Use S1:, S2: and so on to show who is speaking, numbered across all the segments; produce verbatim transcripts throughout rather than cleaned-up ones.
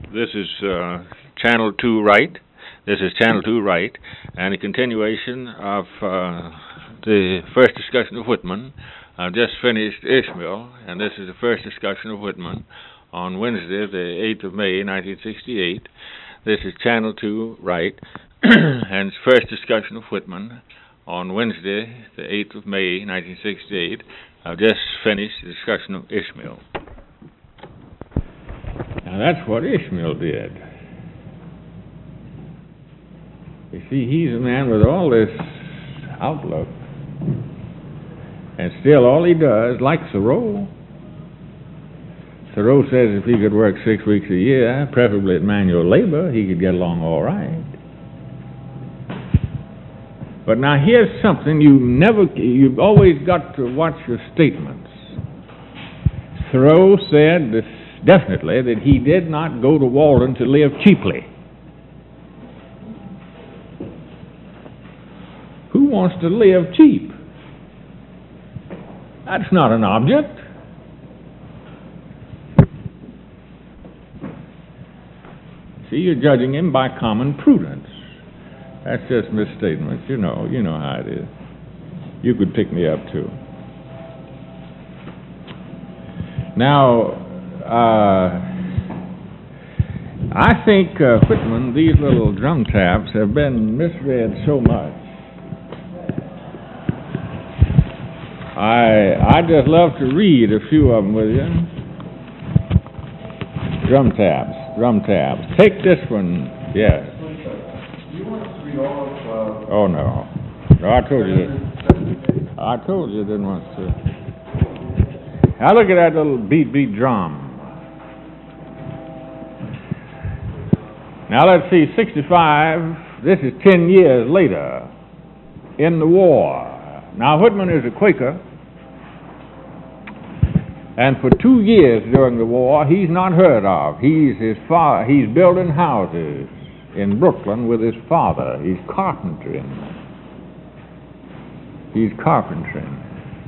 S1: This is uh, Channel two Right. This is Channel two Right, and a continuation of uh, the first discussion of Whitman. I've just finished Ishmael, and this is the first discussion of Whitman on Wednesday, the eighth of May, nineteen sixty-eight. This is Channel two Right, and it's first discussion of Whitman on Wednesday, the eighth of May, nineteen sixty-eight. I've just finished the discussion of Ishmael. Now that's what Ishmael did. You see, he's a man with all this outlook, and still all he does, like Thoreau. Thoreau says if he could work six weeks a year, preferably at manual labor, he could get along all right. But now here's something you never, you've always got to watch your statements. Thoreau said this, definitely that he did not go to Walden to live cheaply. Who wants to live cheap? That's not an object. See, you're judging him by common prudence. That's just misstatements. You know, you know how it is. You could pick me up too. Now, uh, I think uh, Whitman, these little drum taps have been misread so much. I I just love to read a few of them with you. Drum taps, drum taps. Take this one, yes.
S2: You want us to read all of... Uh,
S1: oh, no. No, I told you that. I told you I didn't want to. Now look at that little beat, beat drum. Now let's see, sixty-five, this is ten years later, in the war. Now Whitman is a Quaker, and for two years during the war, he's not heard of. He's his fa- He's building houses in Brooklyn with his father. He's carpentering. He's carpentering.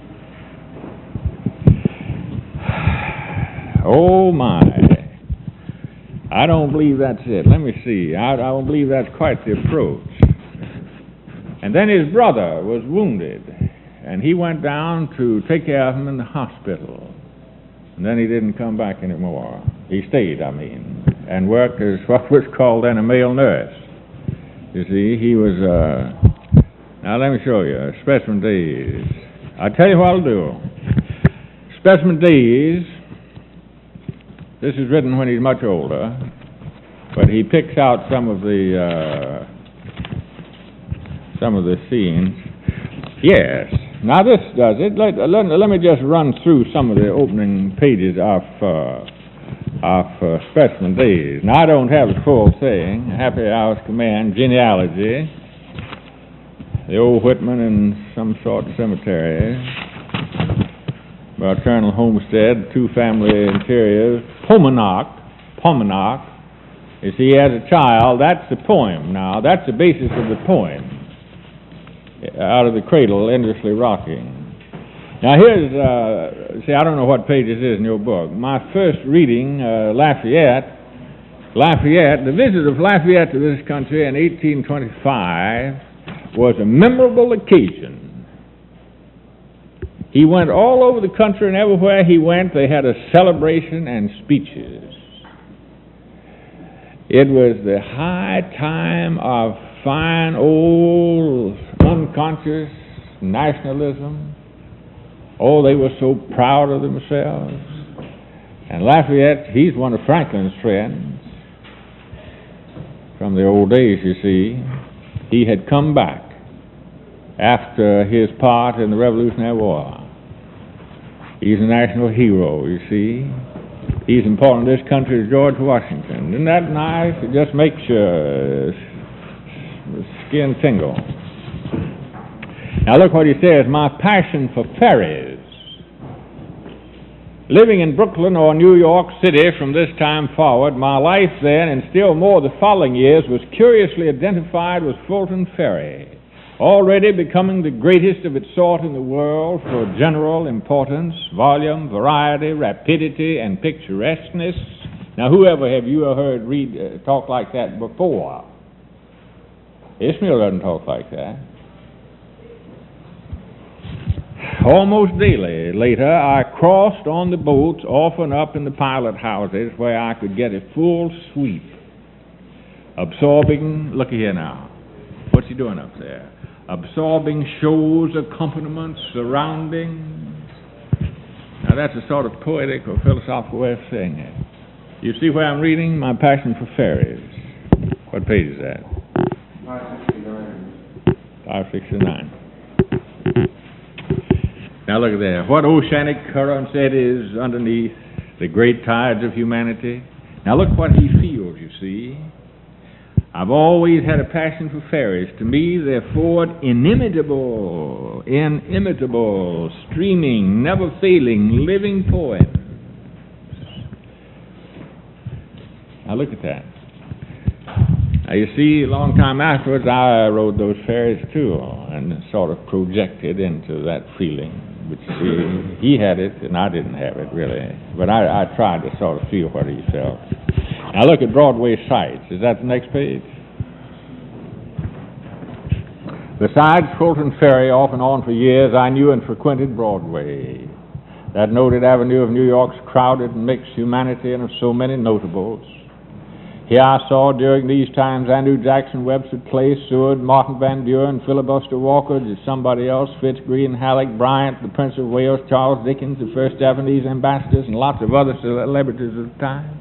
S1: Oh my. I don't believe that's it. Let me see. I, I don't believe that's quite the approach. And then his brother was wounded, and he went down to take care of him in the hospital. And then he didn't come back anymore. He stayed, I mean, and worked as what was called then a male nurse. You see, he was, uh, now let me show you, Specimen Days. I'll tell you what I'll do. Specimen Days, this is written when he's much older, but he picks out some of the, uh, some of the scenes. Yes. Now this does it. Let, let, let me just run through some of the opening pages of uh, of uh, Specimen Days. Now I don't have the full thing. Happy Hour's Command, genealogy, the old Whitman in some sort of cemetery, maternal homestead, two family interiors, Paumanok, Paumanok. You see, as a child, that's the poem. Now that's the basis of the poem. Out of the cradle, endlessly rocking. Now here's, uh, see, I don't know what page this is in your book. My first reading, uh, Lafayette, Lafayette, the visit of Lafayette to this country in eighteen twenty-five was a memorable occasion. He went all over the country, and everywhere he went, they had a celebration and speeches. It was the high time of fine old unconscious nationalism. Oh, they were so proud of themselves. And Lafayette, he's one of Franklin's friends from the old days, you see. He had come back after his part in the Revolutionary War. He's a national hero, you see. He's important to this country as George Washington. Isn't that nice? It just makes your skin tingle. Now look what he says, my passion for ferries. Living in Brooklyn or New York City from this time forward, my life then, and still more the following years, was curiously identified with Fulton Ferry, already becoming the greatest of its sort in the world for general importance, volume, variety, rapidity, and picturesqueness. Now, whoever have you ever heard read uh, talk like that before? Ishmael doesn't talk like that. Almost daily later, I crossed on the boats, often up in the pilot houses, where I could get a full sweep, absorbing, look here now, what's he doing up there? Absorbing shows, accompaniments, surroundings. Now that's a sort of poetic or philosophical way of saying it. You see where I'm reading? My Passion for Fairies. What page is that?
S2: five sixty-nine.
S1: five sixty-nine. Now look at there. What oceanic currents it is underneath the great tides of humanity. Now look what he feels, you see. I've always had a passion for fairies. To me, they're forward, inimitable, inimitable, streaming, never failing, living poems. Now look at that. Now you see, a long time afterwards, I wrote those fairies too, and sort of projected into that feeling. But see, he had it, and I didn't have it, really. But I, I tried to sort of feel what he felt. Now look at Broadway sights. Is that the next page? Besides Fulton Ferry, off and on for years, I knew and frequented Broadway, that noted avenue of New York's crowded and mixed humanity and of so many notables. Here I saw during these times Andrew Jackson, Webster Clay, Seward, Martin Van Buren, Filibuster Walker, somebody else, Fitz Greene, Halleck, Bryant, the Prince of Wales, Charles Dickens, the First Japanese ambassadors, and lots of other celebrities of the time.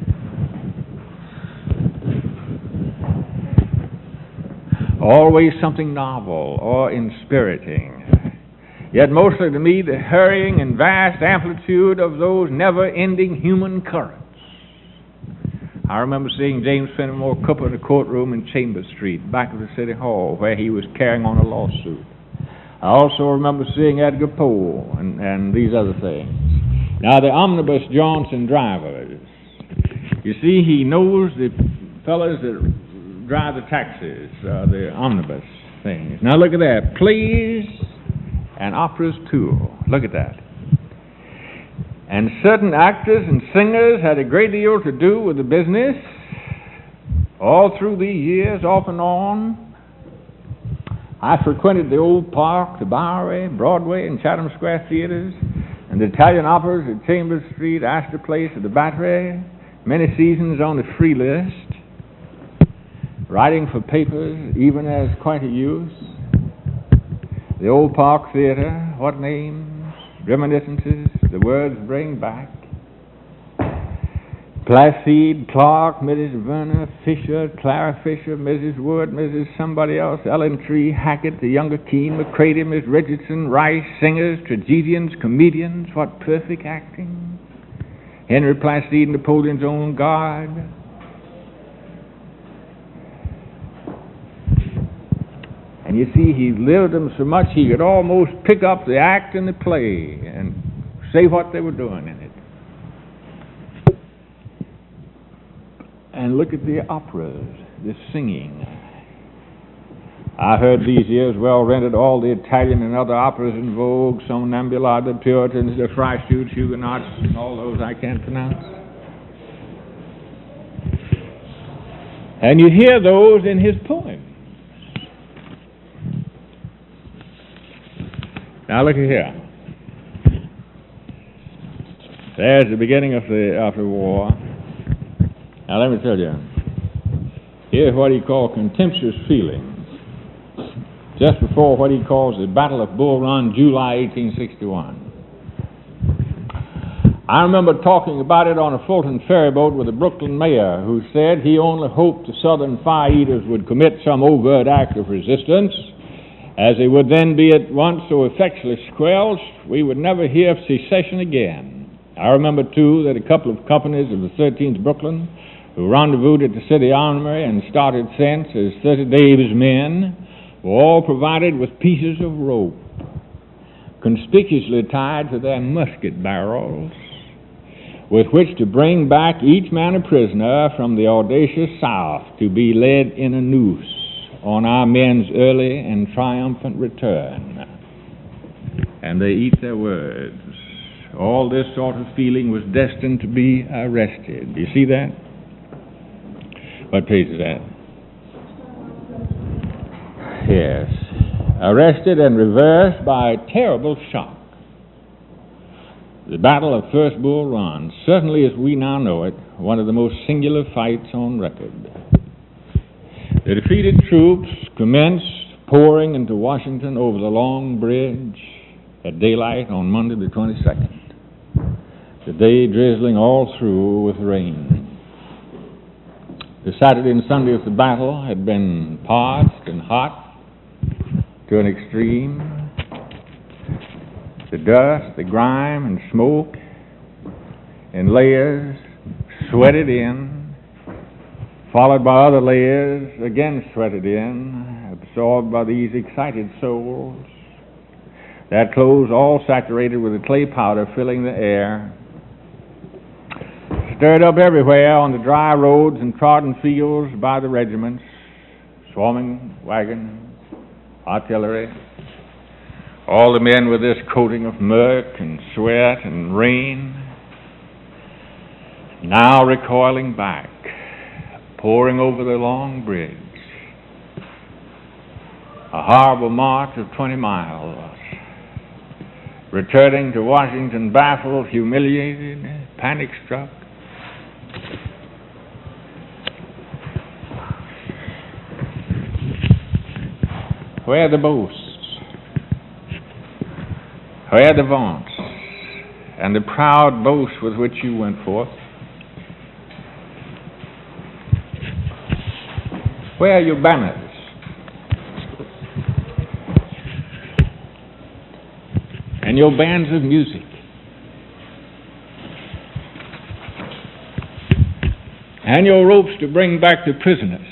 S1: Always something novel or inspiriting. Yet mostly to me the hurrying and vast amplitude of those never-ending human currents. I remember seeing James Fenimore Cooper in a courtroom in Chambers Street, back of the City Hall, where he was carrying on a lawsuit. I also remember seeing Edgar Poe and, and these other things. Now, the omnibus jaunts and drivers. You see, he knows the fellows that drive the taxis, uh, the omnibus things. Now, look at that. Plays and operas, too. Look at that. And certain actors and singers had a great deal to do with the business all through these years, off and on. I frequented the Old Park, the Bowery, Broadway, and Chatham Square theaters, and the Italian operas at Chambers Street, Astor Place, at the Battery, many seasons on the free list, writing for papers, even as quite a youth. The Old Park Theater, what names, reminiscences, the words bring back. Placide, Clark, Missus Verner, Fisher, Clara Fisher, Missus Wood, Missus somebody else, Ellen Tree, Hackett, the younger Keene, McCready, Miss Richardson, Rice, singers, tragedians, comedians, what perfect acting. Henry Placide, Napoleon's own guard. And you see, he lived them so much he could almost pick up the act in the play and say what they were doing in it. And look at the operas, the singing. I heard these years well rented all the Italian and other operas in vogue, Somnambula, the Puritans, the Freischütz, Huguenots, and all those I can't pronounce. And you hear those in his poems. Now look at here. There's the beginning of the of the war. Now let me tell you. Here's what he called contemptuous feelings. Just before what he calls the Battle of Bull Run, July eighteen sixty-one. I remember talking about it on a Fulton ferry boat with the Brooklyn mayor, who said he only hoped the Southern fire eaters would commit some overt act of resistance, as they would then be at once so effectually squelched, we would never hear of secession again. I remember, too, that a couple of companies of the thirteenth Brooklyn, who rendezvoused at the city armory and started thence as thirty Dave's men, were all provided with pieces of rope, conspicuously tied to their musket barrels, with which to bring back each man a prisoner from the audacious South to be led in a noose on our men's early and triumphant return. And they eat their words. all this sort of feeling was destined to be arrested. Do you see that? What page is that? Yes. Arrested and reversed by a terrible shock. The Battle of First Bull Run, certainly as we now know it, one of the most singular fights on record. The defeated troops commenced pouring into Washington over the Long Bridge at daylight on Monday the twenty-second. The day drizzling all through with rain. The Saturday and Sunday of the battle had been parched and hot to an extreme. The dust, the grime, and smoke in layers sweated in, followed by other layers again sweated in, absorbed by these excited souls. Their clothes all saturated with the clay powder filling the air, stirred up everywhere on the dry roads and trodden fields by the regiments, swarming wagons, artillery, all the men with this coating of murk and sweat and rain, now recoiling back, pouring over the Long Bridge. A horrible march of twenty miles, returning to Washington baffled, humiliated, panic-struck. Where are the boasts? Where are the vaunts and the proud boast with which you went forth? Where are your banners? And your bands of music? And your ropes to bring back the prisoners?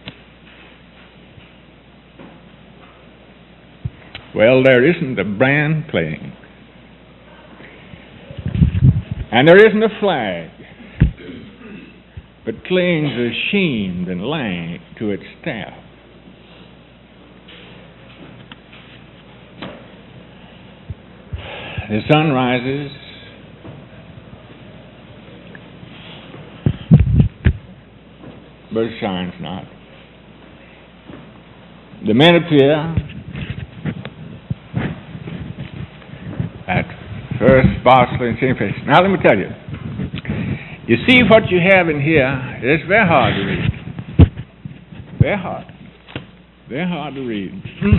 S1: Well, there isn't a band playing. And there isn't a flag, but clings ashamed and lank to its staff. The sun rises, but it shines not. The men appear at first sparsely and shamefaced. Now let me tell you, you see what you have in here, it's very hard to read. Very hard. Very hard to read.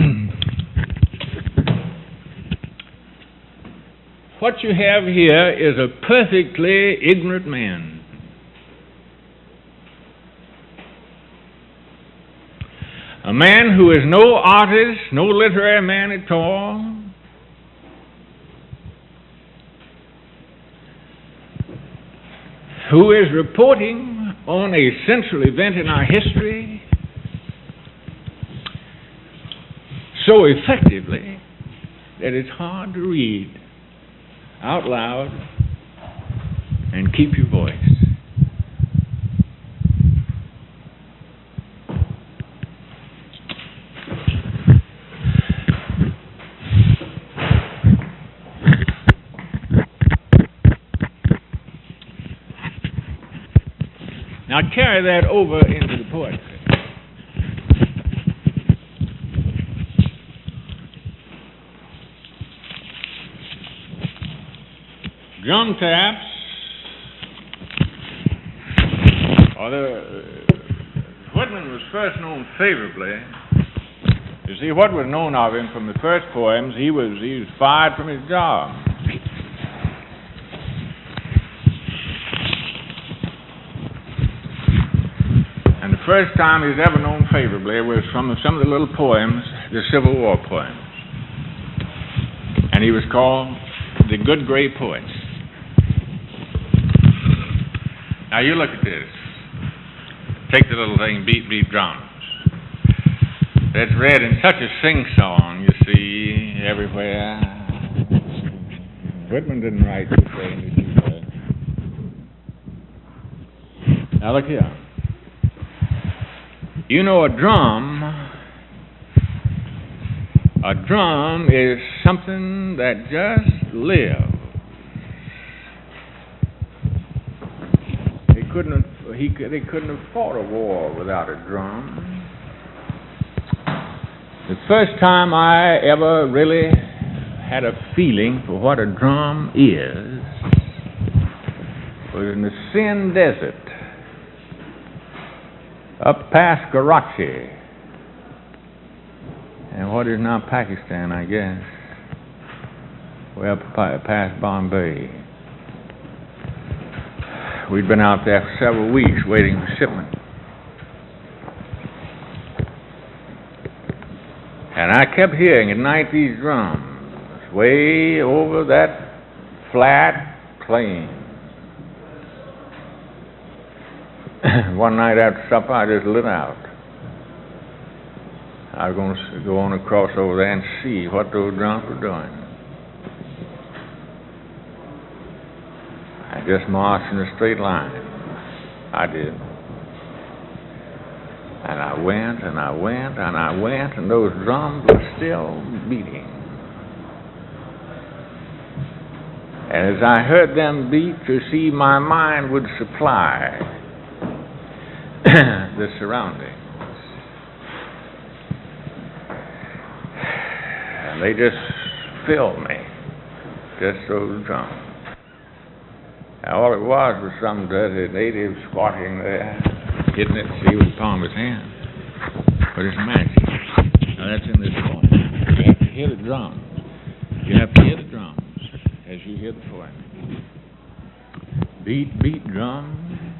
S1: What you have here is a perfectly ignorant man. A man who is no artist, no literary man at all. Who is reporting on a central event in our history so effectively that it's hard to read out loud and keep your voice. Now carry that over into the poetry. Drum taps, or the, uh, Whitman was first known favorably. You see, what was known of him from the first poems, he was he was fired from his job. And the first time he was ever known favorably was from some of the little poems, the Civil War poems. And he was called the Good Gray Poet. Now you look at this. Take the little thing, beat, beat drums. It's read in such a sing-song, you see, everywhere. Whitman didn't write this way in his way. Now look here. You know, a drum, a drum is something that just lives. couldn't he could, they couldn't have fought a war without a drum. The first time I ever really had a feeling for what a drum is was in the Sindh Desert, up past Karachi, and what is now Pakistan, I guess. Well, past Bombay. We'd been out there for several weeks waiting for shipment. And I kept hearing at night these drums way over that flat plain. One night after supper, I just lit out. I was going to go on across over there and see what those drums were doing. I just marched in a straight line. I did. And I went, and I went, and I went, and those drums were still beating. And as I heard them beat, you see, my mind would supply the surroundings. And they just filled me, just those drums. Now, all it was was some dirty native squatting there, hitting it, see, with the palm of his hand. But it's magic. Now, that's in this point. You have to hear the drums. You have to hear the drums as you hear the poem. Beat, beat drums.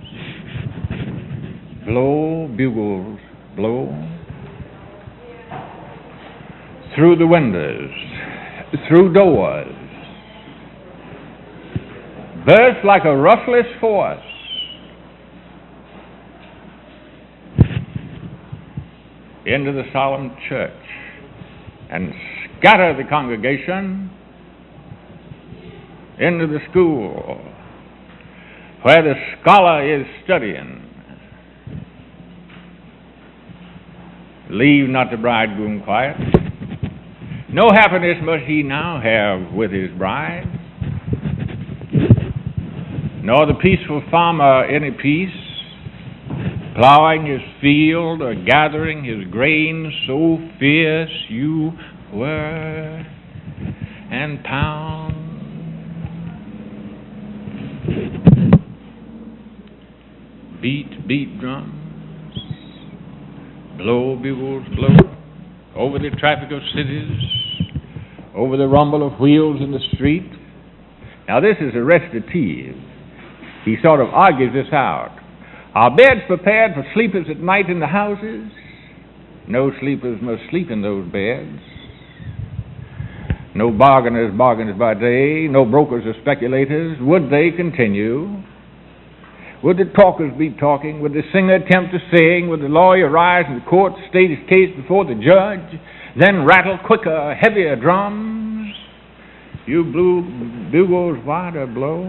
S1: Blow, bugles, blow. Through the windows, through doors. Burst like a ruthless force. Into the solemn church and scatter the congregation into the school where the scholar is studying. Leave not the bridegroom quiet. No happiness must he now have with his bride, nor the peaceful farmer any peace, plowing his field or gathering his grain, so fierce you whir and pound. Beat, beat drums, blow bugles, blow, over the traffic of cities, over the rumble of wheels in the street. Now this is a recitative. He sort of argues this out. Are beds prepared for sleepers at night in the houses? No sleepers must sleep in those beds. No bargainers bargains by day, no brokers or speculators. Would they continue? Would the talkers be talking? Would the singer attempt to sing? Would the lawyer rise in the court, state his case before the judge, then rattle quicker, heavier drums? You blue bugles wider blow.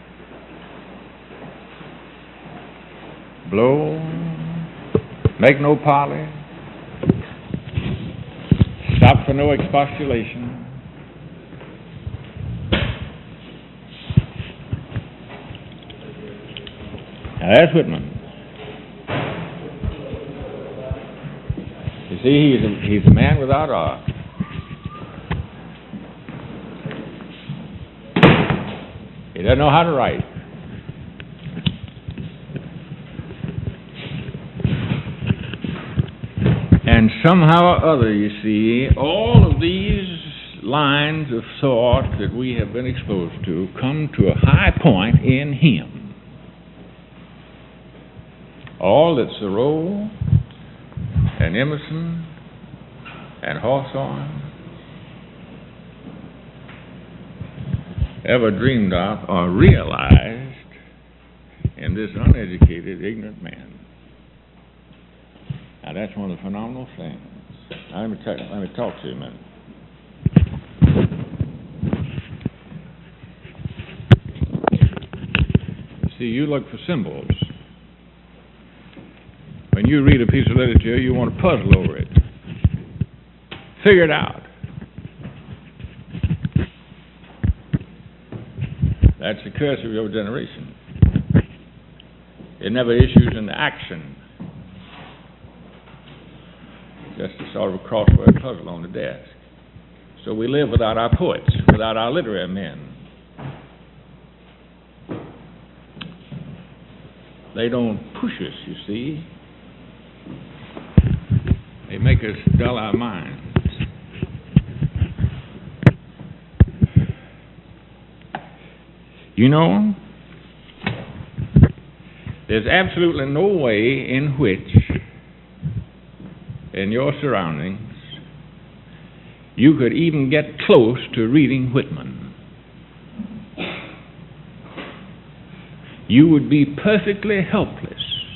S1: Blow, make no parley, stop for no expostulation. Now that's Whitman. You see, he's a, he's a man without art. He doesn't know how to write. And somehow or other, you see, all of these lines of thought that we have been exposed to come to a high point in him. All that Thoreau and Emerson and Hawthorne ever dreamed of or realized in this uneducated, ignorant man. Now that's one of the phenomenal things. Now let me, t- let me talk to you a minute. See, you look for symbols. When you read a piece of literature, you want to puzzle over it. Figure it out. That's the curse of your generation. It never issues into action. Just a sort of a crossword puzzle on the desk. So we live without our poets, without our literary men. They don't push us, you see. They make us dull our minds. You know, there's absolutely no way in which, in your surroundings, you could even get close to reading Whitman. You would be perfectly helpless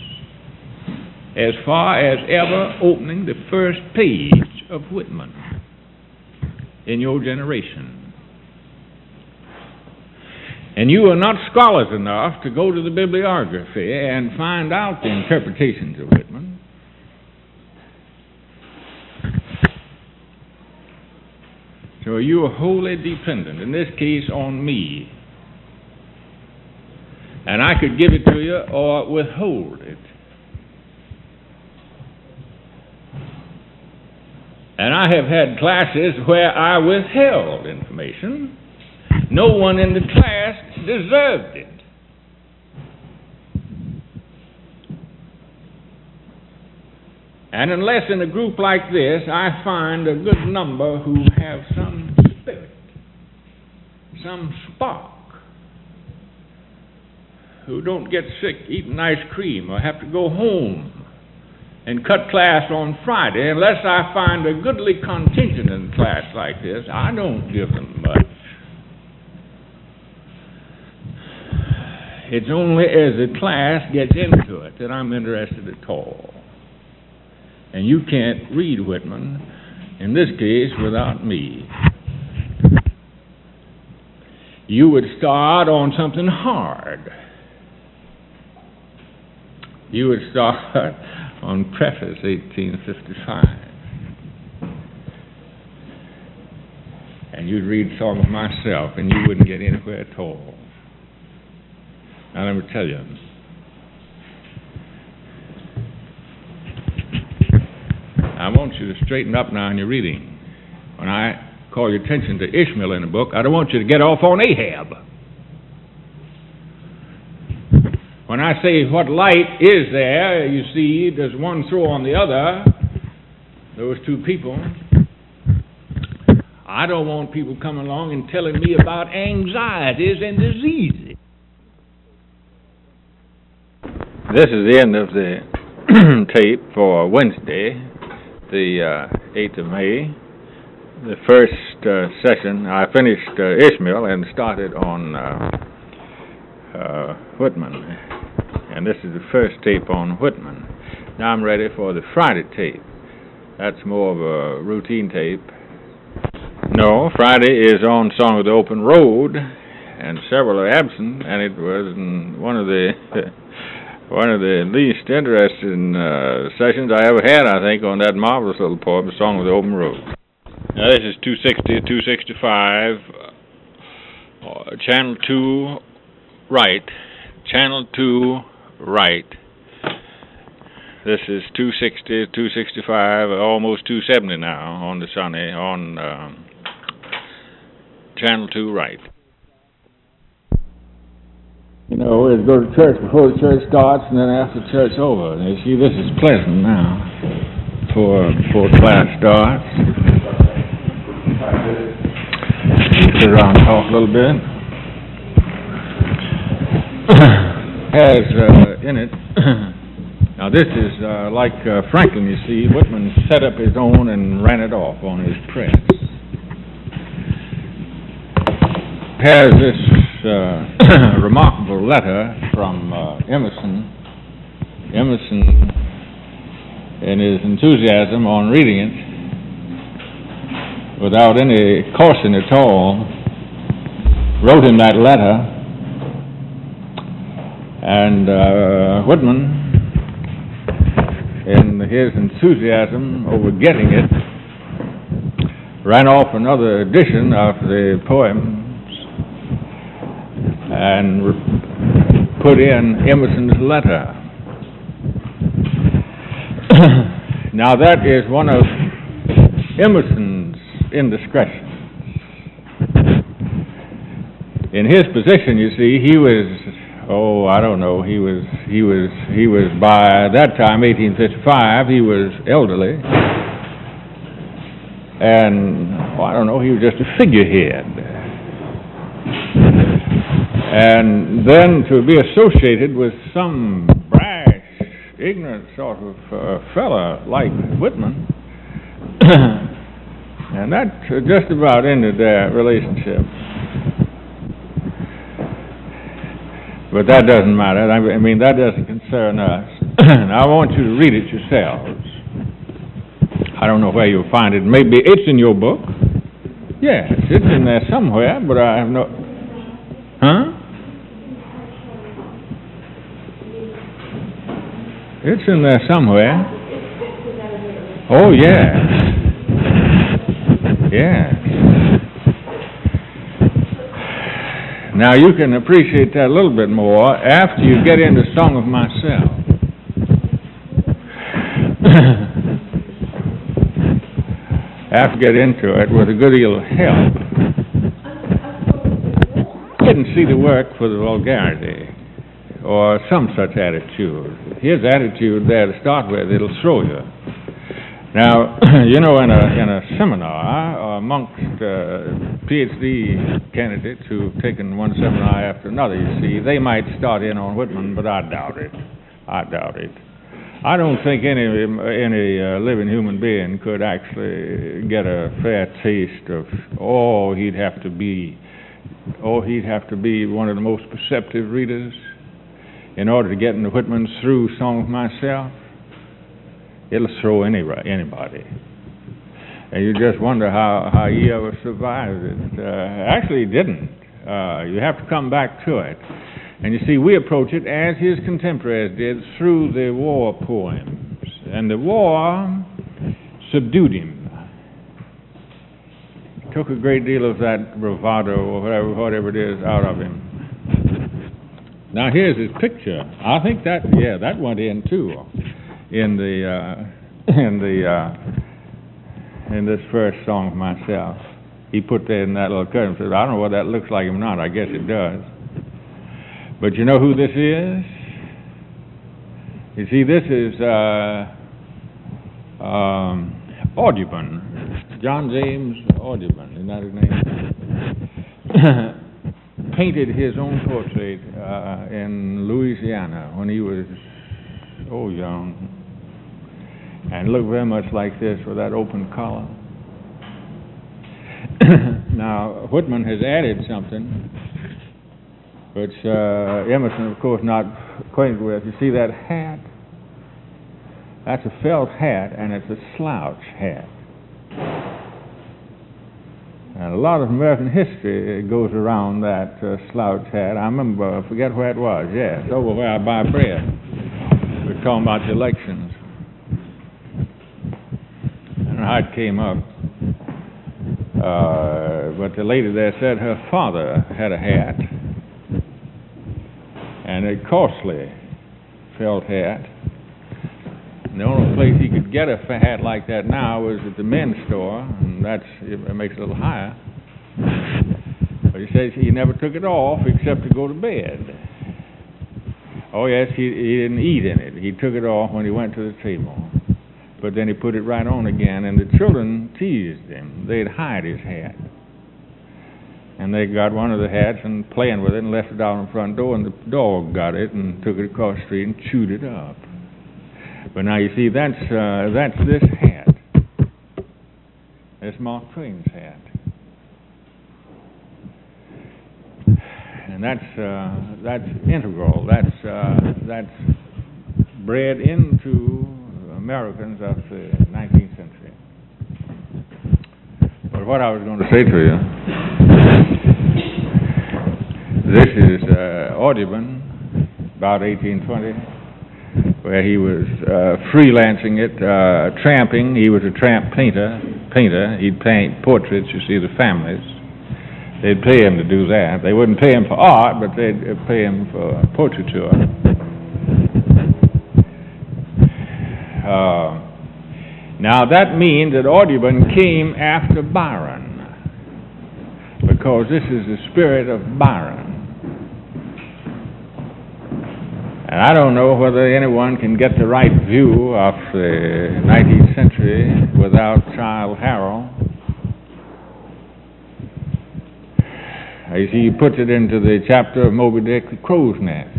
S1: as far as ever opening the first page of Whitman in your generation. And you are not scholars enough to go to the bibliography and find out the interpretations of Whitman. So you are wholly dependent, in this case, on me. And I could give it to you or withhold it. And I have had classes where I withheld information. No one in the class deserved it. And unless in a group like this I find a good number who have some spirit, some spark, who don't get sick eating ice cream or have to go home and cut class on Friday, unless I find a goodly contingent in a class like this, I don't give them much. It's only as the class gets into it that I'm interested at all. And you can't read Whitman, in this case, without me. You would start on something hard. You would start on Preface eighteen fifty-five. And you'd read Song of Myself, and you wouldn't get anywhere at all. Now let me tell you, I want you to straighten up now in your reading. When I call your attention to Ishmael in the book, I don't want you to get off on Ahab. When I say what light is there, you see, does one throw on the other, those two people. I don't want people coming along and telling me about anxieties and diseases. This is the end of the tape for Wednesday, the uh, eighth of May. The first uh, session, I finished uh, Ishmael and started on uh, uh, Whitman. And this is the first tape on Whitman. Now I'm ready for the Friday tape. That's more of a routine tape. No, Friday is on Song of the Open Road, and several are absent, and it was in one of the one of the least interesting uh, sessions I ever had, I think, on that marvelous little poem, Song of the Open Road. Now this is two sixty, two sixty-five, uh, channel two, right, channel two, right. This is two sixty, two sixty-five, almost two seventy now on the Sunny, on um, channel two, right. You know, we'd go to church before the church starts and then after church over. And you see, this is pleasant now before, before class starts. Sit around and talk a little bit. Has uh, in it, now this is uh, like uh, Franklin, you see, Whitman set up his own and ran it off on his press. Has this uh, remarkable letter from uh, Emerson. Emerson, in his enthusiasm on reading it, without any caution at all, wrote him that letter, and uh, Whitman, in his enthusiasm over getting it, ran off another edition of the poems and re- put in Emerson's letter. Now that is one of Emerson's indiscretions. In his position, you see, he was, oh, I don't know, he was, he was, he was by that time, eighteen fifty-five, he was elderly. And, oh, I don't know, he was just a figurehead. And then to be associated with some brash, ignorant sort of uh, fella like Whitman, and that just about ended their relationship. But that doesn't matter. I mean, that doesn't concern us. I want you to read it yourselves. I don't know where you'll find it. Maybe it's in your book. Yes, it's in there somewhere, but I have no... Huh? It's in there somewhere. Oh, yes. Yes. Now, you can appreciate that a little bit more after you get into Song of Myself. After you get into it with a good deal of help. I didn't see the work for the vulgarity or some such attitude. His attitude there to start with, it'll throw you. Now, you know, in a in a seminar amongst uh, P H D candidates who've taken one seminar after another, you see, they might start in on Whitman, but I doubt it. I doubt it. I don't think any any uh, living human being could actually get a fair taste of, oh, he'd have to be, oh, he'd have to be one of the most perceptive readers in order to get into Whitman's through Song of Myself. It'll throw any, anybody. And you just wonder how, how he ever survived it. Uh, actually, he didn't. Uh, you have to come back to it. And you see, we approach it as his contemporaries did through the war poems. And the war subdued him. It took a great deal of that bravado or whatever, whatever it is out of him. Now, here's his picture. I think that, yeah, that went in too. In the uh, in the uh, in this first Song of Myself, he put that in that little curtain. Said, "I don't know whether that looks like him or not. I guess it does." But you know who this is? You see, this is uh, um, Audubon, John James Audubon. Isn't that his name? Painted his own portrait uh, in Louisiana when he was oh young. And looked very much like this with that open collar. Now, Whitman has added something which uh, Emerson, of course, not acquainted with. You see that hat? That's a felt hat, and it's a slouch hat. And a lot of American history goes around that uh, slouch hat. I remember, I forget where it was, yes, over where I buy bread. We're talking about the elections. How it came up, uh, but the lady there said her father had a hat, and a costly felt hat. And the only place he could get a hat like that now was at the men's store, and that's it makes it a little higher. But he says he never took it off except to go to bed. Oh yes, he, he didn't eat in it. He took it off when he went to the table. But then he put it right on again, and the children teased him. They'd hide his hat. And they got one of the hats and playing with it and left it out on the front door, and the dog got it and took it across the street and chewed it up. But now you see, that's uh, that's this hat. That's Mark Twain's hat. And that's uh, that's integral. That's uh, that's bred into Americans of the nineteenth century. But what I was going to say to you, this is uh, Audubon, about eighteen twenty, where he was uh, freelancing it, uh, tramping. He was a tramp painter. Painter. He'd paint portraits, you see, the families, They'd pay him to do that. They wouldn't pay him for art, but they'd pay him for portraiture. Uh, now that means that Audubon came after Byron, because this is the spirit of Byron. And I don't know whether anyone can get the right view of the nineteenth century without Childe Harold. You see, he puts it into the chapter of Moby Dick, the Crow's Nest.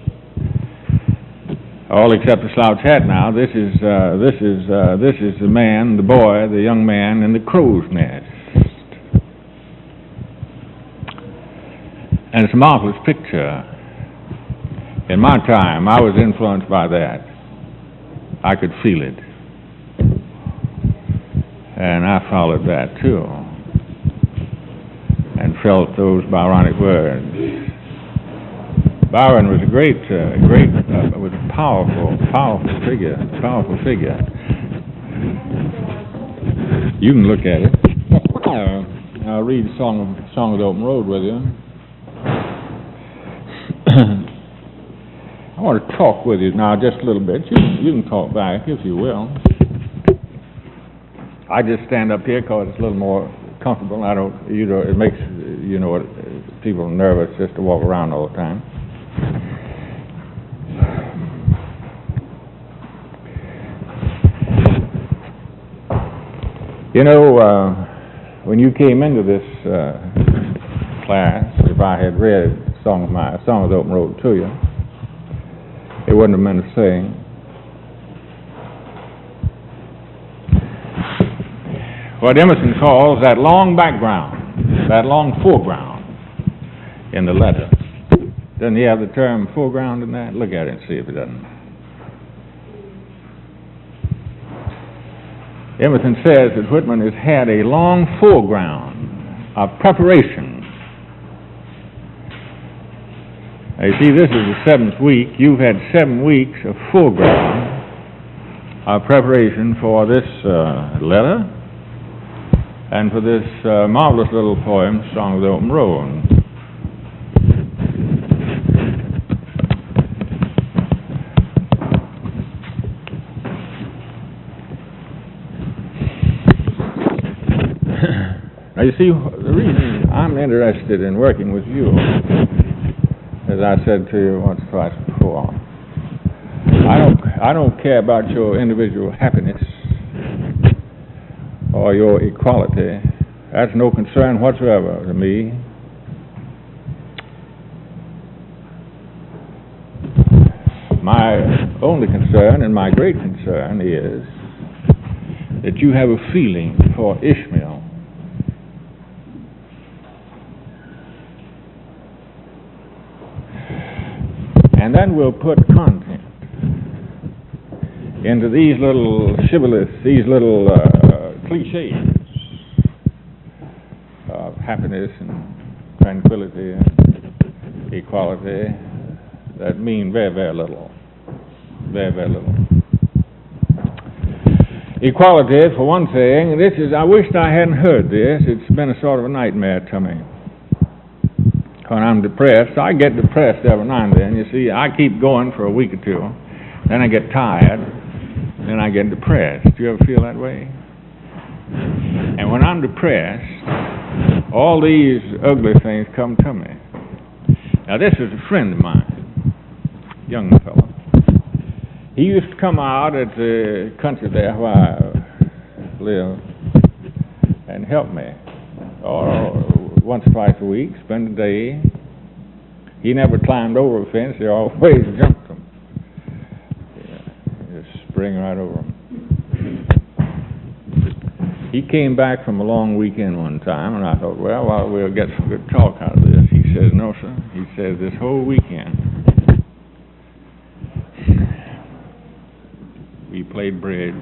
S1: All except the slouch hat now. This is uh, this is uh, this is the man, the boy, the young man in the crow's nest. And it's a marvelous picture. In my time, I was influenced by that. I could feel it. And I followed that too. And felt those Byronic words. Byron was a great, uh, great, uh, was a powerful, powerful figure, powerful figure. You can look at it. Uh, I'll read Song of, Song of the Open Road with you. I want to talk with you now just a little bit. You, you can talk back if you will. I just stand up here because it's a little more comfortable. I don't, you know, it makes, you know, people nervous just to walk around all the time. You know, uh, when you came into this uh, class, if I had read Song of my Song of the Open Road to you, it wouldn't have been the same. What Emerson calls that long background, that long foreground in the letter. Doesn't he have the term foreground in that? Look at it and see if it doesn't. Emerson says that Whitman has had a long foreground of preparation. Now, you see, this is the seventh week. You've had seven weeks of foreground of preparation for this uh, letter and for this uh, marvelous little poem, Song of the Open Road. Now, you see, the reason I'm interested in working with you, as I said to you once or twice before, I don't, I don't care about your individual happiness or your equality. That's no concern whatsoever to me. My only concern, and my great concern, is that you have a feeling for Ishmael. And then we'll put content into these little shibboleths, these little uh, cliches of happiness and tranquility and equality that mean very, very little. Very, very little. Equality, for one thing, this is, I wished I hadn't heard this. It's been a sort of a nightmare to me. When I'm depressed, I get depressed every now and then. You see, I keep going for a week or two, then I get tired, then I get depressed. Do you ever feel that way? And when I'm depressed, all these ugly things come to me. Now, this is a friend of mine, young fellow. He used to come out at the country there where I live and help me. Or once or twice a week, spend a day. He never climbed over a fence, he always jumped them. Yeah, just spring right over them. He came back from a long weekend one time, and I thought, well, well, we'll get some good talk out of this. He says, no, sir. He says, this whole weekend, we played bridge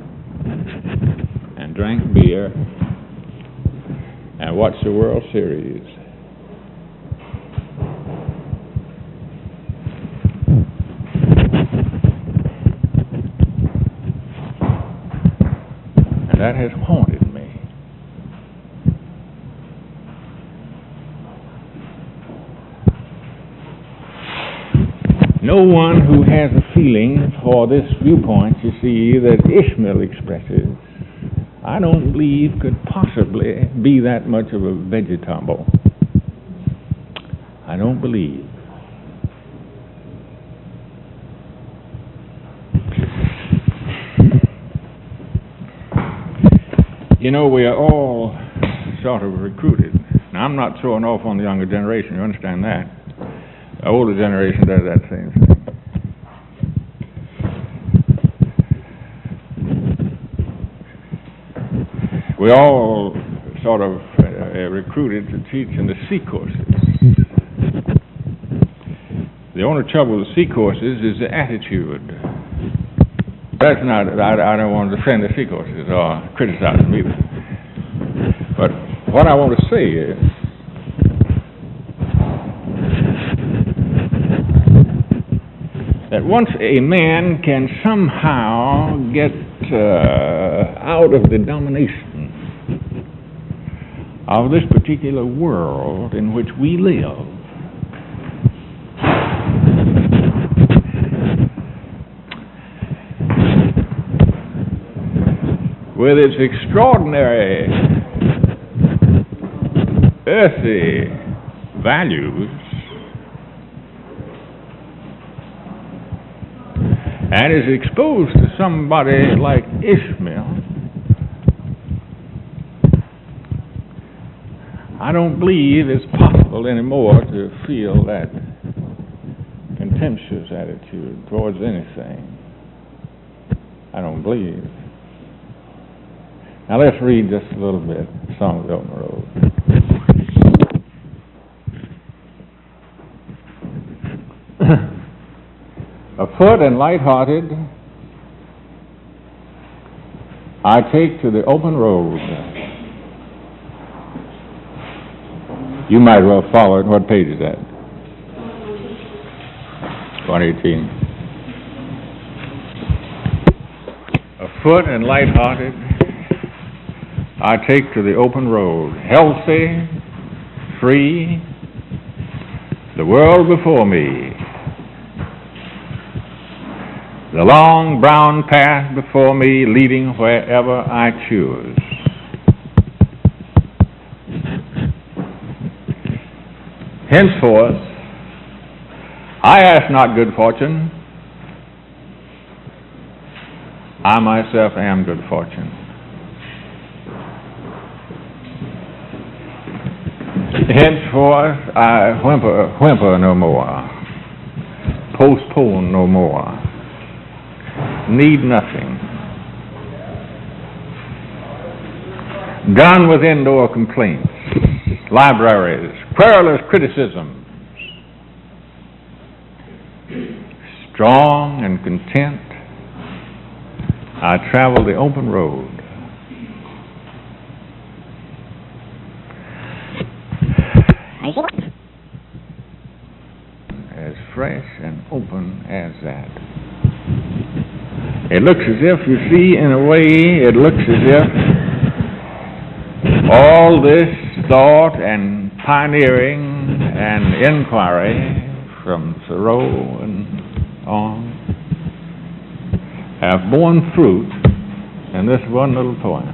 S1: and drank beer and watched the World Series. And that has haunted me. no one who has a feeling for this viewpoint, you see, that Ishmael expresses, I don't believe could possibly be that much of a vegetable. I don't believe. You know, we are all sort of recruited. Now, I'm not throwing off on the younger generation, you understand that. The older generation does that same thing. We all sort of uh, recruited to teach in the C courses. The only trouble with the C courses is the attitude. That's not, I, I don't want to defend the C courses or criticize them either. But what I want to say is, that once a man can somehow get uh, out of the domination of this particular world in which we live, with its extraordinary earthy values, and is exposed to somebody like Ishmael, I don't believe it's possible anymore to feel that contemptuous attitude towards anything. I don't believe. Now let's read just a little bit, Song of the Open Road. Afoot and light-hearted, I take to the open road. You might well follow it. What page is that? one eighteen. Afoot and light-hearted, I take to the open road. Healthy, free, the world before me. The long brown path before me, leading wherever I choose. Henceforth, I ask not good fortune. I myself am good fortune. Henceforth, I whimper, whimper no more, postpone no more. Need nothing. Done with indoor complaints, libraries, querulous criticisms. Strong and content, I travel the open road. As fresh and open as that. It looks as if, you see, in a way, it looks as if all this thought and pioneering and inquiry from Thoreau and on have borne fruit in this one little poem.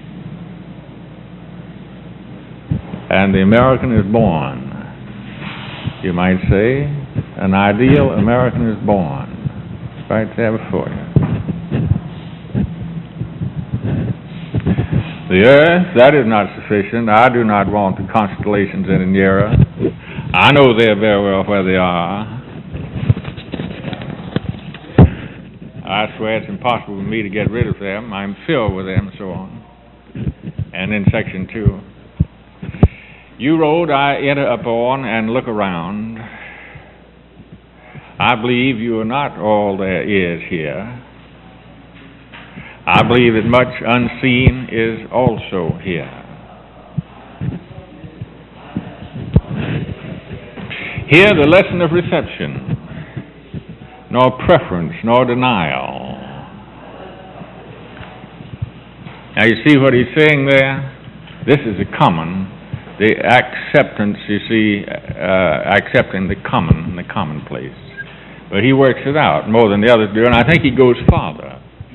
S1: And the American is born. You might say, an ideal American is born. Right there before you. The earth, that is not sufficient. I do not want the constellations any nearer. I know they're very well where they are. I swear it's impossible for me to get rid of them. I'm filled with them, and so on. And in section two, you road I enter upon and look around. I believe you are not all there is here. I believe that much unseen is also here. Here the lesson of reception, nor preference, nor denial. Now you see what he's saying there? This is the common, the acceptance, you see, uh, accepting the common, the commonplace. But he works it out more than the others do, and I think he goes farther.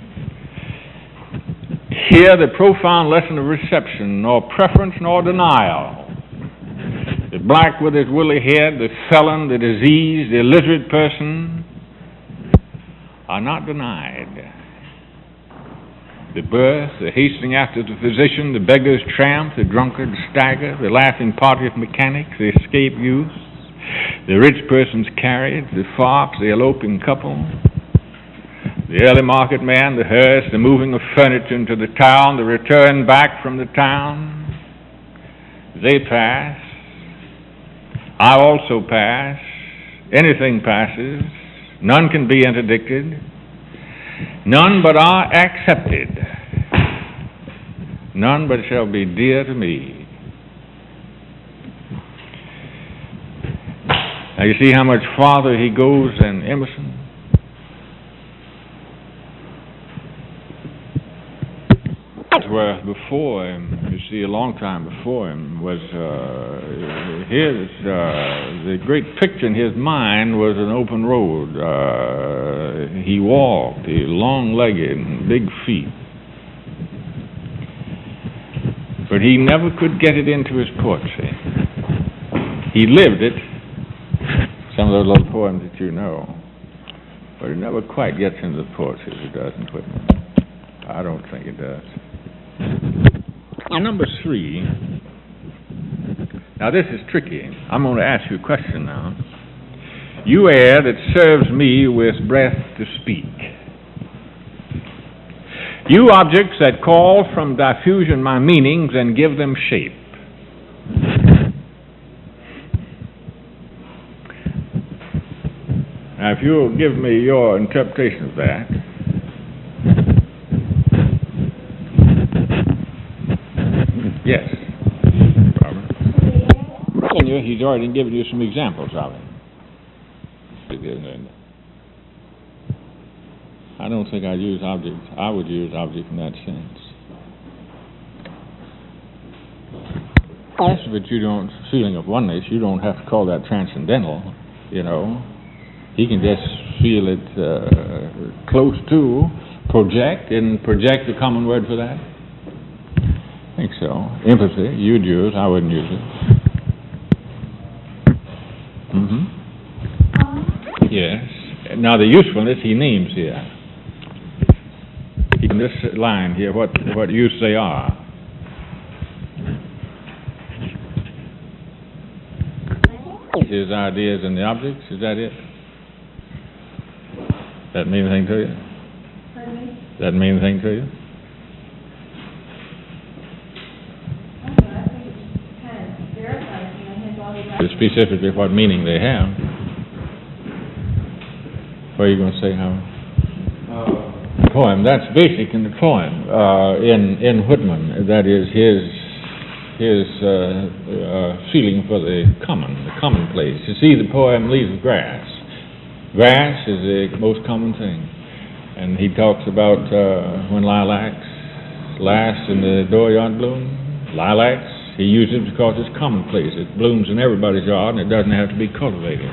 S1: Here, the profound lesson of reception, nor preference nor denial. The black with his woolly head, the felon, the diseased, the illiterate person are not denied. The birth, the hastening after the physician, the beggar's tramp, the drunkard's stagger, the laughing party of mechanics, the escaped youth, the rich person's carriage, the fox, the eloping couple, the early market man, the hearse, the moving of furniture into the town, the return back from the town, they pass. I also pass. Anything passes. None can be interdicted. None but are accepted. None but shall be dear to me. Now you see how much farther he goes than Emerson? Where before him, you see, a long time before him, was uh, his, uh, the great picture in his mind was an open road. Uh, he walked, he long-legged, big feet. But he never could get it into his poetry. He lived it, some of those little poems that you know, but it never quite gets into the poetry as it does in Whitman. I don't think it does. Now, number three. Now, this is tricky. I'm going to ask you a question now. You air that serves me with breath to speak. You objects that call from diffusion my meanings and give them shape. Now, if you'll give me your interpretation of that. Yes, Robert. He's already given you some examples of it. I don't think I'd use object. I would use object in that sense. But you don't, feeling of oneness, you don't have to call that transcendental, you know. He can just feel it uh, close to, project, and project the common word for that. I think so. Empathy, you'd use, I wouldn't use it. Mm-hmm. Yes. Now the usefulness he names here. In this line here, what, what use they are. His ideas and the objects, is that it? That mean anything to you?
S3: Pardon me?
S1: That mean anything to you? Specifically what meaning they have. What are you going to say, Howard?
S2: Uh,
S1: Poem, that's basic in the poem, uh, in, in Whitman. That is his, his uh, uh, feeling for the common, the commonplace. You see, the poem leaves with grass. Grass is the most common thing. And he talks about uh, when lilacs last in the dooryard bloom. Lilacs, he uses it because it's commonplace. It blooms in everybody's yard and it doesn't have to be cultivated.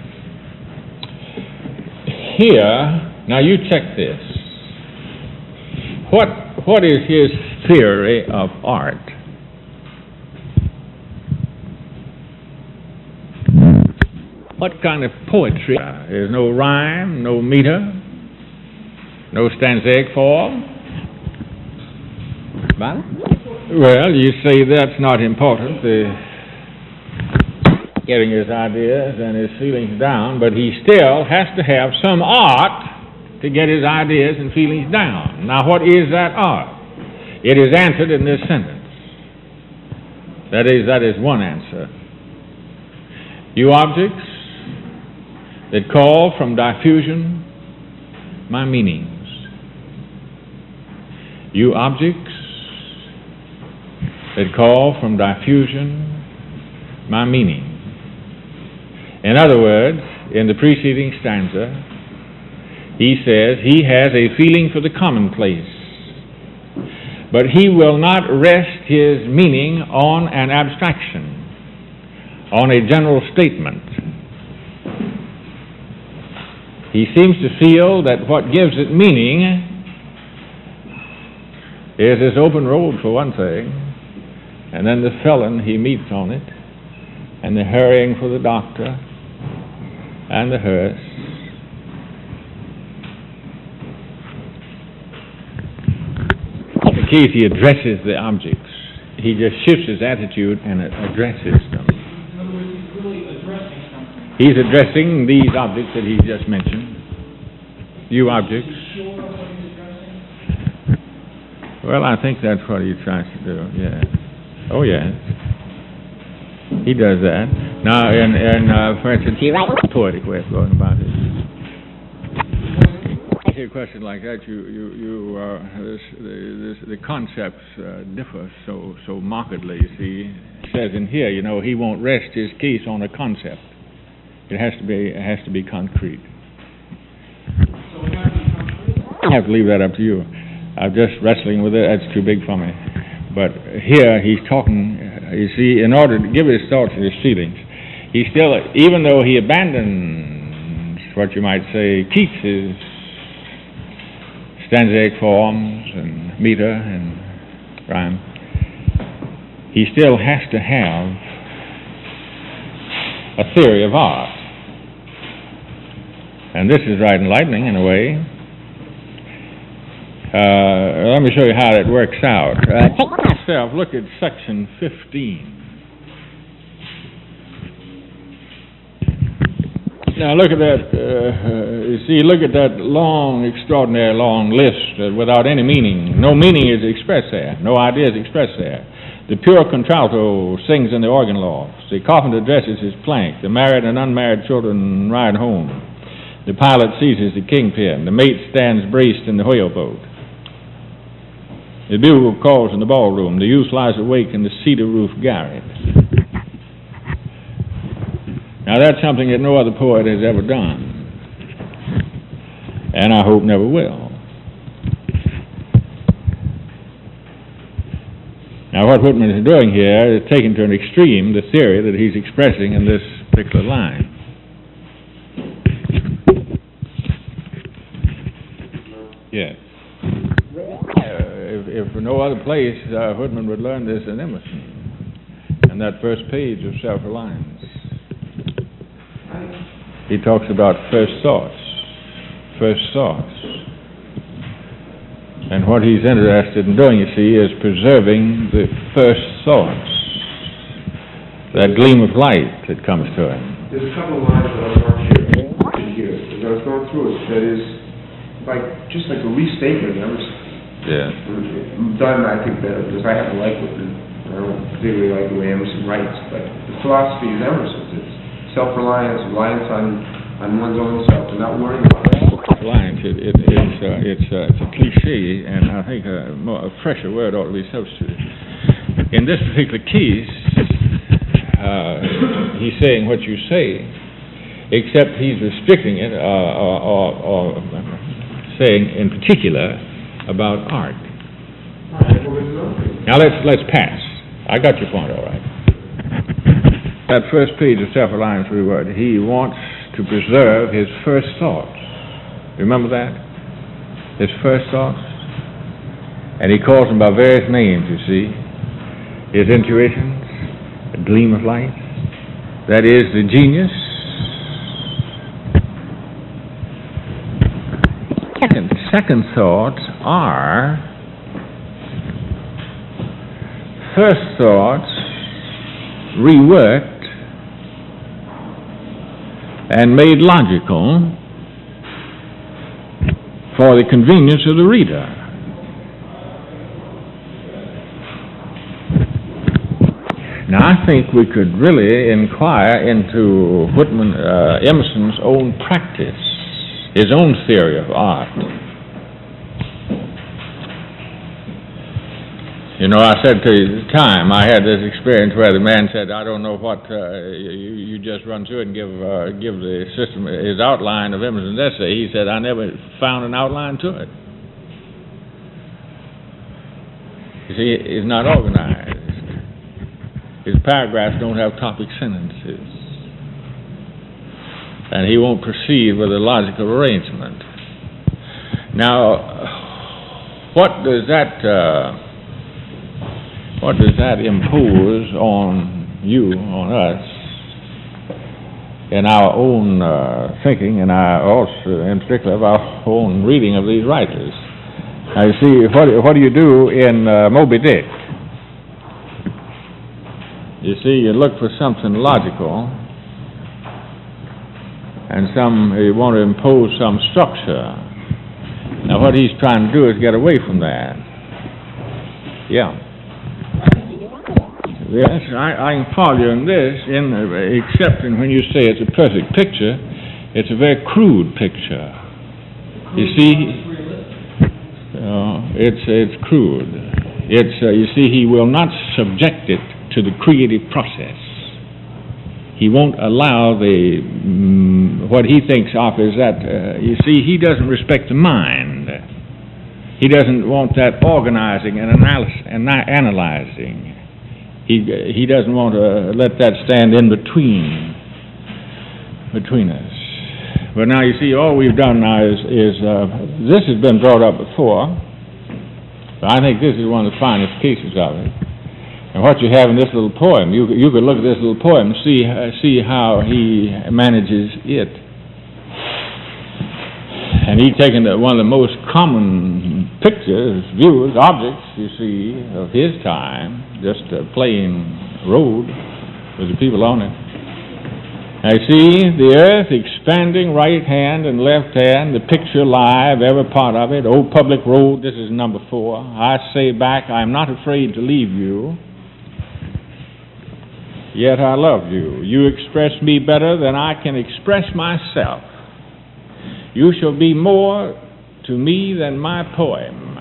S1: Here, now you check this. What what is his theory of art? What kind of poetry? There's no rhyme, no meter, no stanzaic form. Well, you say that's not important, the getting his ideas and his feelings down, but he still has to have some art to get his ideas and feelings down. Now, what is that art? It is answered in this sentence. That is, that is one answer. You objects that call from diffusion my meanings. You objects that call from diffusion my meaning. In other words, in the preceding stanza, he says he has a feeling for the commonplace, but he will not rest his meaning on an abstraction, on a general statement. He seems to feel that what gives it meaning is this open road, for one thing, and then the felon he meets on it, and the hurrying for the doctor, and the hearse. In the case he addresses the objects, he just shifts his attitude and addresses them.
S2: In other words, he's really addressing something.
S1: He's addressing these objects that he just mentioned. You objects.
S2: Is he sure of what he's addressing?
S1: Well, I think that's what he tries to do, yeah. Oh, yes. He does that. Now, in, in uh, for instance, he writes a poetic way of going about it. I hear a question like that, you, you, you, uh, this, the, this, the concepts uh, differ so, so markedly, you see. It says in here, you know, he won't rest his case on a concept. It has to be, it has to be concrete.
S2: So we have to be concrete?
S1: I have to leave that up to you. I'm just wrestling with it. That's too big for me. But here he's talking, you see, in order to give his thoughts and his feelings, he still, even though he abandons what you might say Keats's stanzaic forms and meter and rhyme, he still has to have a theory of art. And this is right enlightening in a way. Uh, let me show you how it works out. Uh, take myself, look at section fifteen. Now look at that, uh, you see, look at that long, extraordinary long list uh, without any meaning. No meaning is expressed there. No idea is expressed there. The pure contralto sings in the organ loft. The carpenter dresses his plank. The married and unmarried children ride home. The pilot seizes the kingpin. The mate stands braced in the whaleboat. The bugle calls in the ballroom. The youth lies awake in the cedar roof garret. Now that's something that no other poet has ever done, and I hope never will. Now what Whitman is doing here is taking to an extreme the theory that he's expressing in this particular line. Yes. If, if for no other place, uh, Whitman would learn this in Emerson, and that first page of Self-Reliance. He talks about first thoughts, first thoughts. And what he's interested in doing, you see, is preserving the first thoughts, that gleam of light that comes to him.
S3: There's a couple of lines that I want you to hear. As I was going through it, that is like just like a restatement of Emerson.
S1: Yeah.
S3: Done, I think, better, because I happen to like Whitman. I don't particularly like the way Emerson writes, but the philosophy is Emerson's. It's self-reliance, reliance on, on one's own self, and not worrying about it.
S1: Reliance, it, it, it's, uh, it's, uh, it's a cliche, and I think a, more, a fresher word ought to be substituted. In this particular case, uh, he's saying what you say, except he's restricting it, uh, or, or, or saying in particular about art. Now let's let's pass. I got your point, all right. That first page of Self-Reliance reword, he wants to preserve his first thoughts. Remember that? His first thoughts? And he calls them by various names, you see. His intuitions, a gleam of light. That is the genius. Second, second thoughts are first thoughts reworked and made logical for the convenience of the reader. Now, I think we could really inquire into Whitman, uh, Emerson's own practice, his own theory of art. You know, I said to you at the time, I had this experience where the man said, I don't know what, uh, you, you just run through it and give, uh, give the system his outline of Emerson's essay. He said, I never found an outline to it. You see, it's not organized. His paragraphs don't have topic sentences. and he won't proceed with a logical arrangement. Now, what does that uh, what does that impose on you, on us, in our own uh, thinking, and our also, in particular, of our own reading of these writers? Now, you see, what, what do you do in uh, Moby Dick? You see, you look for something logical, and some, you want to impose some structure. Now, what he's trying to do is get away from that. Yeah. Yes, I, I can follow you in this, in, uh, except in when you say it's a perfect picture, it's a very crude picture. You see, uh, it's it's crude. It's uh, you see, he will not subject it to the creative process. He won't allow the mm, what he thinks of is that. Uh, you see, he doesn't respect the mind. He doesn't want that organizing and analysis and not analyzing. He he doesn't want to let that stand in between between us. But now you see, all we've done now is is uh, this has been brought up before. But I think this is one of the finest cases of it. And what you have in this little poem, you you could look at this little poem and see uh, see how he manages it. And he's taken the, one of the most common pictures, views, objects, you see, of his time, just a plain road with the people on it. I see the earth expanding right hand and left hand, the picture live, every part of it. Oh, public road, this is number four. I say back, I'm not afraid to leave you, yet I love you. You express me better than I can express myself. You shall be more to me than my poem.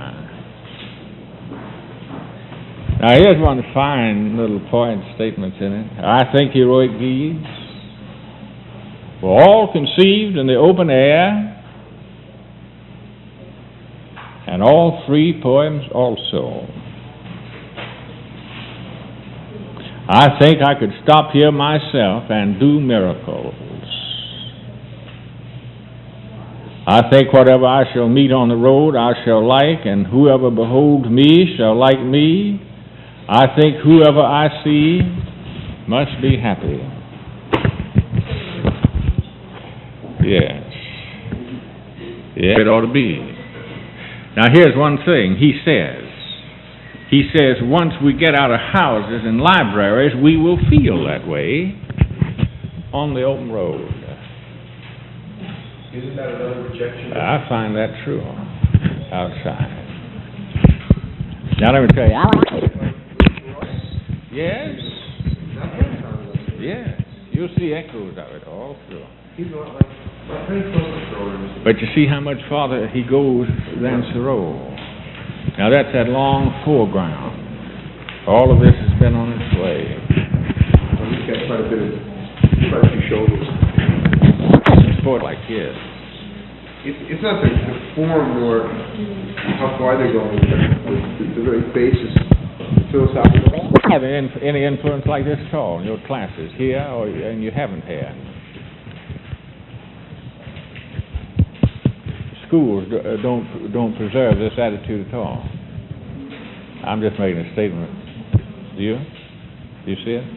S1: Now, here's one fine little point statements in it. I think heroic deeds were all conceived in the open air, and all free poems also. I think I could stop here myself and do miracles. I think whatever I shall meet on the road I shall like, and whoever beholds me shall like me. I think whoever I see must be happy. Yes. Yes, it ought to be. Now here's one thing he says. He says once we get out of houses and libraries, we will feel that way on the open road.
S3: Isn't that another rejection?
S1: I find that true outside. Now let me tell you. Yes. Yes. You'll see echoes of it all through.
S3: He's not like, not very close to Thoreau.
S1: But you see how much farther he goes than Thoreau. Now that's that long foreground. All of this has been on its way.
S3: Well, he's got quite a bit of, quite a few shoulders.
S1: Sport like his.
S3: It's, it's not the, the form or how far they're going, but the, the very basis, philosophical.
S1: Have any, any influence like this at all in your classes here, or and you haven't had? Schools don't don't preserve this attitude at all. I'm just making a statement. Do you? Do you see it?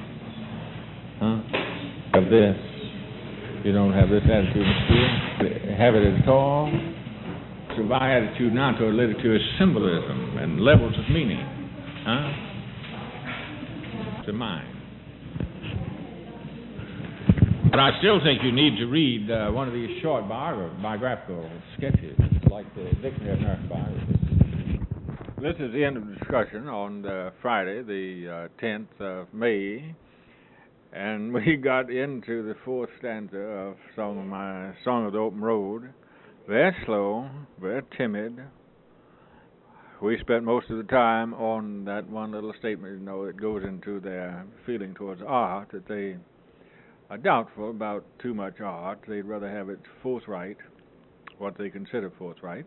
S1: Huh? Of this. You don't have this attitude in school? Have it at all? So my attitude now toward literature is symbolism and levels of meaning. Huh? To mine. But I still think you need to read uh, one of these short biogra- biographical sketches, like the Dictionary of American Biography. This is the end of the discussion on uh, Friday, the uh, tenth of May. And we got into the fourth stanza of Song of My Song of the Open Road. Very slow, very timid. We spent most of the time on that one little statement, you know, that goes into their feeling towards art, that they are doubtful about too much art. They'd rather have it forthright, what they consider forthright.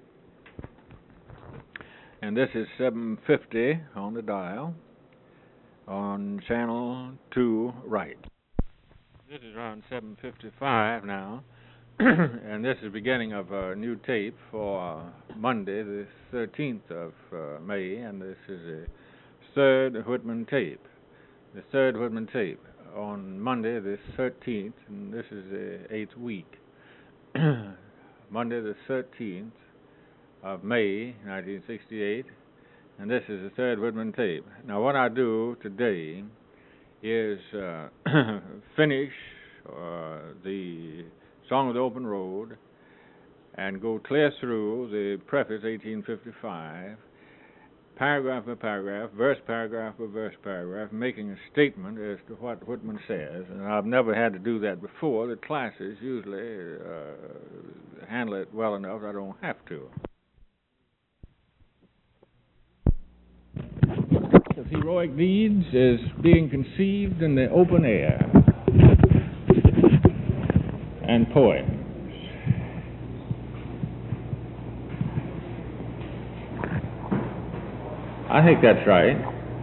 S1: And this is seven fifty on the dial, on channel two right. This is around seven fifty-five now, and this is the beginning of a new tape for uh, Monday, the thirteenth of uh, May, and this is the third Whitman tape. The third Whitman tape on Monday, the thirteenth, and this is the eighth week. Monday, the thirteenth of May, nineteen sixty-eight, and this is the third Whitman tape. Now, what I do today is uh, finish uh, the Song of the Open Road and go clear through the preface, eighteen fifty-five, paragraph by paragraph, verse paragraph by verse paragraph, making a statement as to what Whitman says. And I've never had to do that before. The classes usually uh, handle it well enough I don't have to. Of heroic deeds is being conceived in the open air, and poems. I think that's right.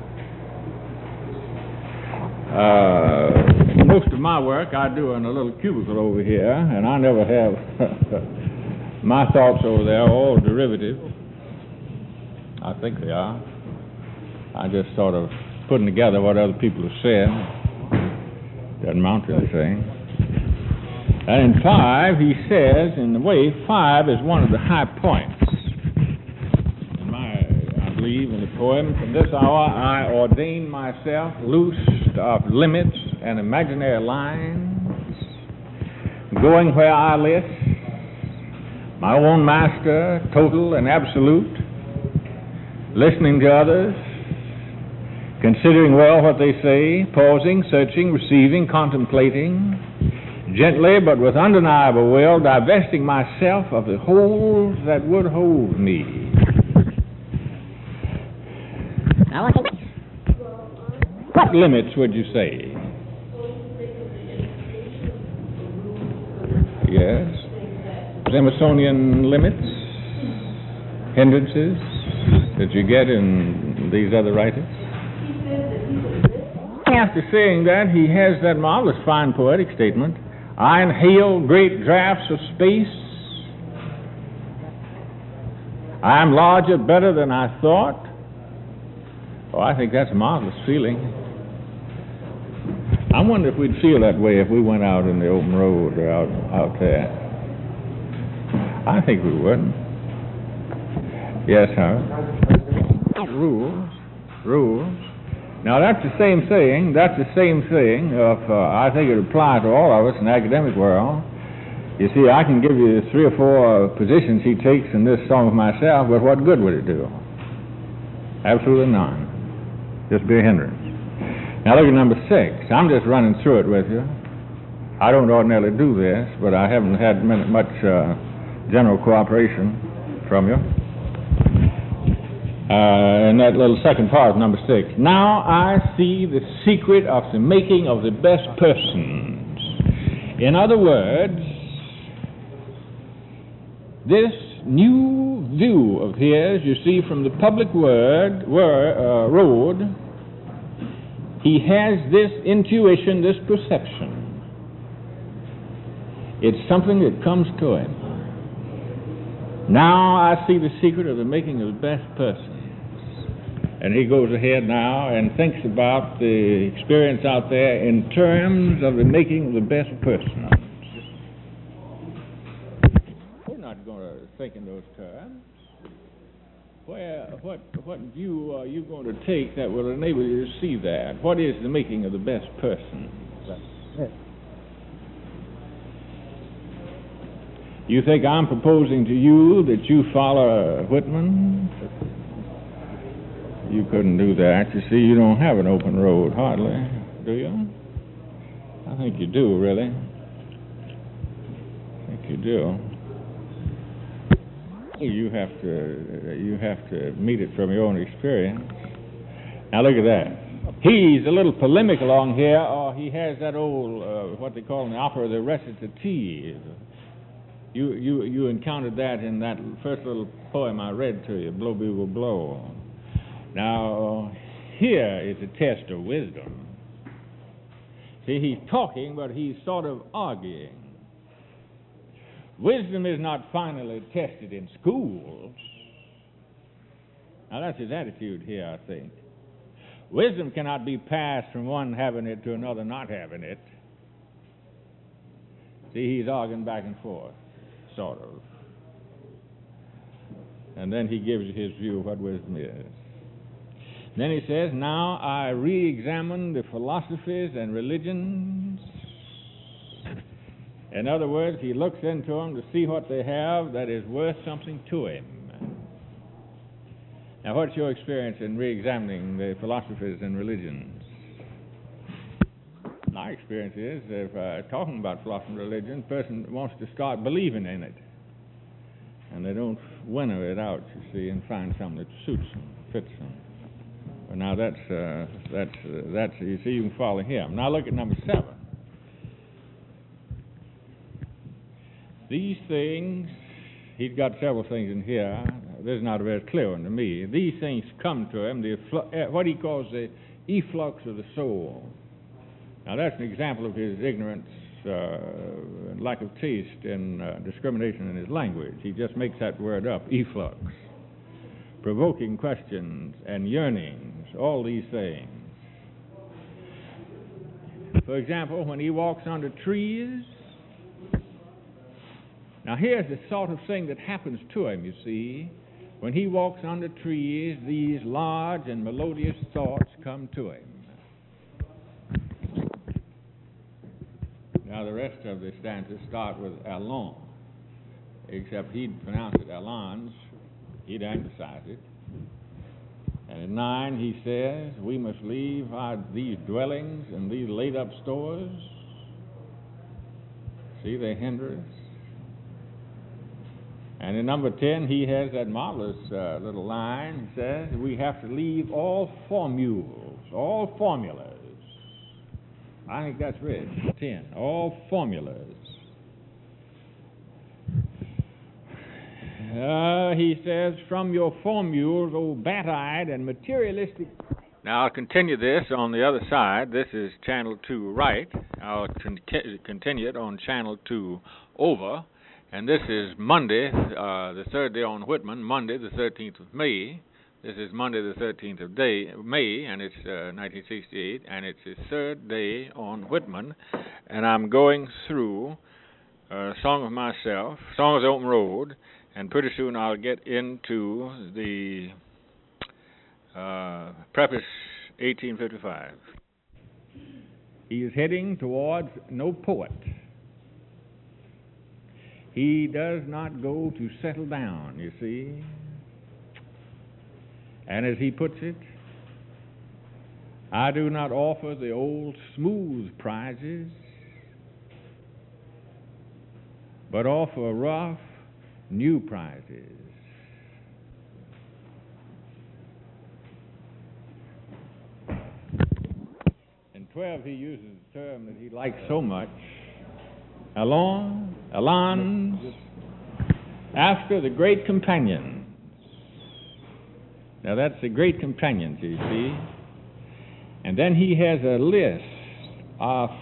S1: Uh, most of my work I do in a little cubicle over here, and I never have my thoughts over there all derivative. I think they are. I just sort of putting together what other people have said. Doesn't amount to anything. And in five, he says, in a way, five is one of the high points. In my, I believe, in the poem, from this hour I ordain myself loosed of limits and imaginary lines, going where I list, my own master, total and absolute, listening to others, considering well what they say, pausing, searching, receiving, contemplating, gently but with undeniable will, divesting myself of the hold that would hold me. Now, what limits would you say? Yes. Emersonian limits, hindrances that you get in these other writers? After saying that, he has that marvelous fine poetic statement, I inhale great draughts of space. I am larger, better than I thought. Oh, I think that's a marvelous feeling. I wonder if we'd feel that way if we went out in the open road or out, out there. I think we would. Yes, sir. Rules. Rules. Now, that's the same saying, that's the same thing, of, uh, I think it would apply to all of us in the academic world. You see, I can give you three or four positions he takes in this Song of Myself, but what good would it do? Absolutely none. Just be a hindrance. Now, look at number six. I'm just running through it with you. I don't ordinarily do this, but I haven't had much uh, general cooperation from you. Uh, in that little second part of number six. Now I see the secret of the making of the best persons. In other words, this new view of his, you see, from the public word, word uh, road, he has this intuition, this perception. It's something that comes to him. Now I see the secret of the making of the best persons. And he goes ahead now and thinks about the experience out there in terms of the making of the best person. We're not going to think in those terms. Where, what, what view are you going to take that will enable you to see that? What is the making of the best person? You think I'm proposing to you that you follow Whitman? You couldn't do that. You see, you don't have an open road, hardly, do you? I think you do, really. I think you do. You have to, you have to meet it from your own experience. Now look at that. He's a little polemic along here, or he has that old, uh, what they call in the opera, the recitative. You, you, you encountered that in that first little poem I read to you, Blow Bugle Blow. Now, here is a test of wisdom. See, he's talking, but he's sort of arguing. Wisdom is not finally tested in schools. Now, that's his attitude here, I think. Wisdom cannot be passed from one having it to another not having it. See, he's arguing back and forth, sort of. And then he gives you his view of what wisdom is. Then he says, now I re-examine the philosophies and religions. In other words, he looks into them to see what they have that is worth something to him. Now, what's your experience in re-examining the philosophies and religions? My experience is, if uh, talking about philosophy and religion, a person wants to start believing in it. And they don't winnow it out, you see, and find something that suits them, fits them. Well, now that's, uh, that's, uh, that's, you see, you can follow him. Now look at number seven. These things, he's got several things in here. This is not a very clear one to me. These things come to him, the, what he calls the efflux of the soul. Now that's an example of his ignorance, uh, and lack of taste and uh, discrimination in his language. He just makes that word up, efflux. Provoking questions and yearnings, all these things. For example, when he walks under trees, now here's the sort of thing that happens to him, you see. When he walks under trees, these large and melodious thoughts come to him. Now the rest of the stanzas start with Allons, except he'd pronounce it Allons, he'd anglicize it. And in nine he says, we must leave our, these dwellings and these laid-up stores. See, they hinder us. And in number ten, he has that marvelous uh, little line. He says, we have to leave all formules, all formulas. I think that's rich. ten, all formulas. Uh, he says, from your formules, O bat-eyed and materialistic... Now, I'll continue this on the other side. This is channel two right. I'll con- continue it on channel two over. And this is Monday, uh, the third day on Whitman, Monday, the thirteenth of May. This is Monday, the thirteenth of day, May, and it's uh, nineteen sixty-eight, and it's the third day on Whitman. And I'm going through a Song of Myself, Song of the Open Road, and pretty soon I'll get into the uh, Preface eighteen fifty-five. He is heading towards no poet. He does not go to settle down, you see. And as he puts it, I do not offer the old smooth prizes, but offer rough, new prizes. In twelve, he uses the term that he likes so much, Allons, Allons, after the great companions. Now that's the great companions, you see. And then he has a list of